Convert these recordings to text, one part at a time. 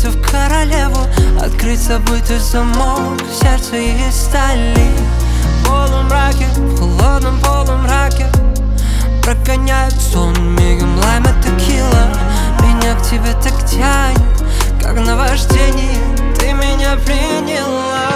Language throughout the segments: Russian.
влюбился в королеву. Открыть забытый замок, сердце из стали. В полумраке, в холодном полумраке прогоняет сон мигом лайм и текила. Меня к тебе так тянет, как наваждение, ты меня приняла.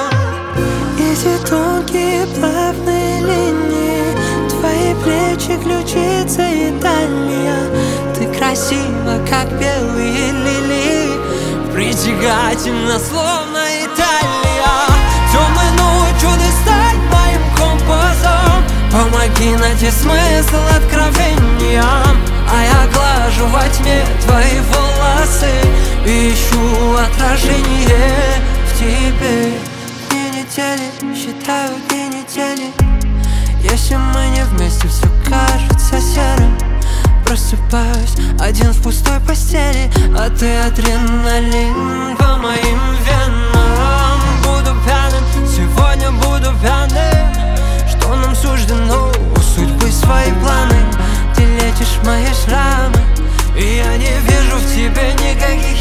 Эти тонкие плавные линии, твои плечи, ключица и талия. Ты красива, как белые лилии, притягательно, словно Италия. Темной ночью ты стань моим компасом, помоги найти смысл откровениям. А я глажу во тьме твои волосы и ищу отражение в тебе. Дни недели, считаю дни недели. Если мы не вместе, все кажется серым. Просыпаюсь один в пустой постели, а ты адреналин по моим венам. Буду пьяным, сегодня буду пьяным. Что нам суждено, у судьбы свои планы. Ты лечишь мои шрамы, и я не вижу в тебе никаких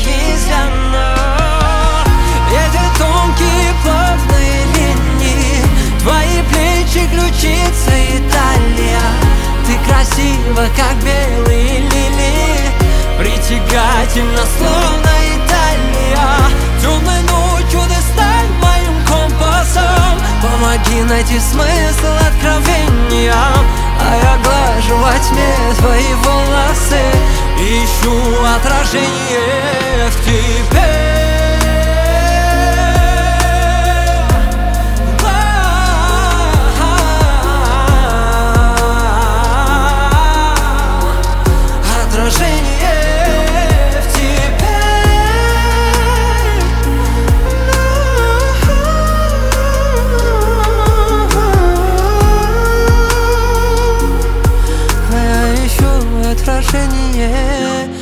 изъянов. Эти тонкие плавные линии, твои плечи, ключица и талия. Ты красива, как белые лилии, притягательно, словно Италия. Темной ночью ты стань моим компасом, помоги найти смысл откровениям. А я глажу во тьме твои волосы и ищу отражение в тебе. Отражение